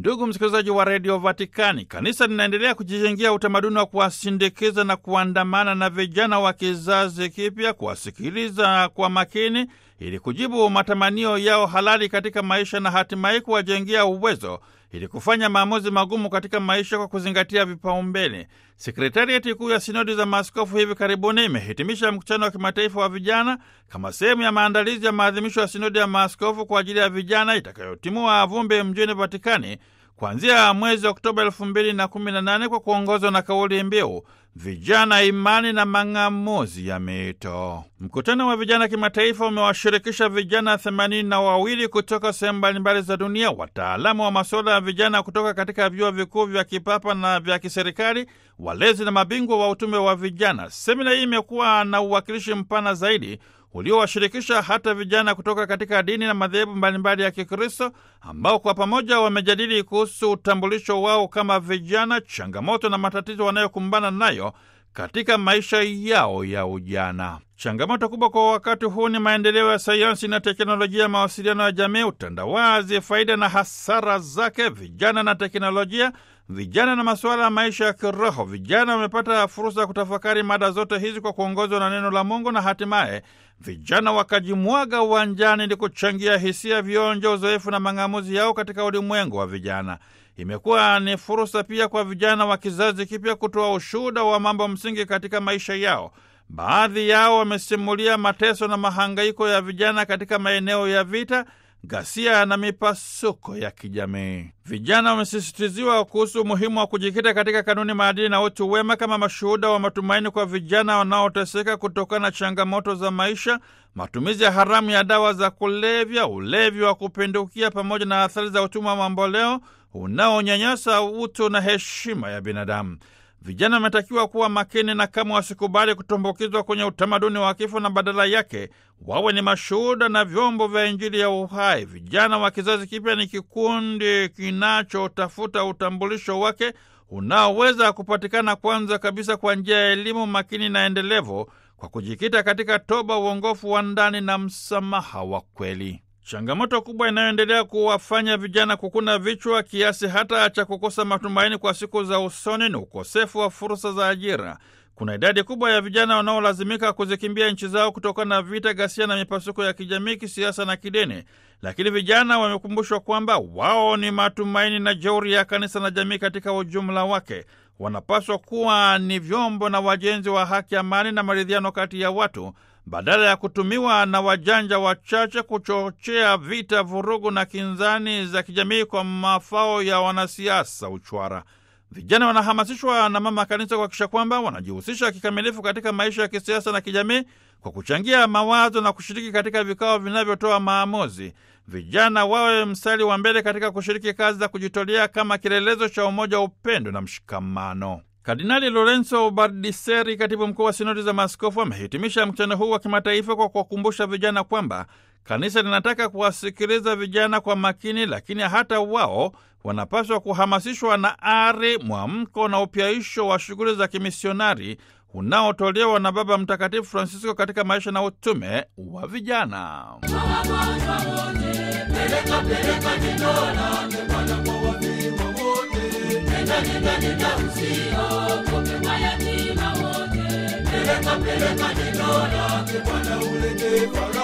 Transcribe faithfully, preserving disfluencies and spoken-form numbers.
Ndugu msikilizaji wa redio Vatikani, kanisa linaendelea kujijengea utamaduni wa kuwasindikiza na kuandamana na vijana wa kizazi kipya, kuwasikiliza kwa makini ili kujibu matamanio yao halali katika maisha na hatimaye kuwajengea uwezo ili kufanya maamuzi magumu katika maisha kwa kuzingatia vipaumbele. Sekretarieti kuu ya sinodi za maaskofu hivi karibuni imehitimisha mkutano wa kimataifa wa vijana kama sehemu ya maandalizi ya maadhimisho ya sinodi ya maaskofu kwa ajili ya vijana itakayotimua vumbi mjini Vatikani kuanzia mwezi Oktoba elfu mbili na kumi na nane kwa kuongozwa na kauli mbiu vijana, imani na mang'amuzi ya mito. Mkutano wa vijana kimataifa umewashirikisha vijana themanini na wawili kutoka sehemu mbalimbali za dunia, wataalamu wa masuala ya vijana kutoka katika vyuo vikuu vya kipapa na vya kiserikali, walezi na mabingwa wa utume wa vijana. Semina hii imekuwa na uwakilishi mpana zaidi uliowashirikisha hata vijana kutoka katika dini na madhehebu mbalimbali ya Kikristo ambao kwa pamoja wamejadili kuhusu utambulisho wao kama vijana, changamoto na matatizo wanayokumbana nayo katika maisha yao ya ujana. Changamoto kubwa kwa wakati huu ni maendeleo ya sayansi na teknolojia, mawasiliano ya jamii, utandawazi, faida na hasara zake, vijana na teknolojia, vijana na masuala ya maisha ya kiroho. Vijana wamepata fursa ya kutafakari mada zote hizi kwa kuongozwa na neno la Mungu, na hatimaye vijana wakajimwaga uwanjani ili kuchangia hisia, vionjo, uzoefu na mang'amuzi yao katika ulimwengu wa vijana. Imekuwa ni fursa pia kwa vijana wa kizazi kipya kutoa ushuhuda wa mambo msingi katika maisha yao. Baadhi yao wamesimulia mateso na mahangaiko ya vijana katika maeneo ya vita, ghasia na mipasuko ya kijamii. Vijana wamesisitiziwa kuhusu umuhimu wa kujikita katika kanuni, maadili na utu wema kama mashuhuda wa matumaini kwa vijana wanaoteseka kutokana na changamoto za maisha, matumizi ya haramu ya dawa za kulevya, ulevi wa kupindukia, pamoja na athari za utumwa mamboleo unaonyanyasa utu na heshima ya binadamu. Vijana wametakiwa kuwa makini na kama wasikubali kutumbukizwa kwenye utamaduni wa kifo, na badala yake wawe ni mashuhuda na vyombo vya Injili ya uhai. Vijana wa kizazi kipya ni kikundi kinachotafuta utambulisho wake unaoweza kupatikana kwanza kabisa kwa njia ya elimu makini na endelevu, kwa kujikita katika toba, uongofu wa ndani na msamaha wa kweli. Changamoto kubwa inayoendelea kuwafanya vijana kukuna vichwa kiasi hata cha kukosa matumaini kwa siku za usoni ni ukosefu wa fursa za ajira. Kuna idadi kubwa ya vijana wanaolazimika kuzikimbia nchi zao kutokana na vita, ghasia na mipasuko ya kijamii, kisiasa na kidini. Lakini vijana wamekumbushwa kwamba wao ni matumaini na jeuri ya kanisa na jamii katika ujumla wake. Wanapaswa kuwa ni vyombo na wajenzi wa haki, amani na maridhiano kati ya watu, badala ya kutumiwa na wajanja wachache kuchochea vita, vurugu na kinzani za kijamii kwa mafao ya wanasiasa uchwara. Vijana wanahamasishwa na mama kanisa kuhakikisha kwamba wanajihusisha kikamilifu katika maisha ya kisiasa na kijamii kwa kuchangia mawazo na kushiriki katika vikao vinavyotoa maamuzi. Vijana wawe mstari wa mbele katika kushiriki kazi za kujitolea kama kielelezo cha umoja, upendo na mshikamano. Kardinali Lorenzo Bardiseri, katibu mkuu wa sinodi za maaskofu, amehitimisha mkutano huu wa kimataifa kwa kuwakumbusha vijana kwamba kanisa linataka kuwasikiliza vijana kwa makini, lakini hata wao wanapaswa kuhamasishwa na ari, mwamko na upyaisho wa shughuli za kimisionari unaotolewa na Baba Mtakatifu Francisco katika maisha na utume wa vijana. Peleka peleka neno lake Bwana, ulete faraja.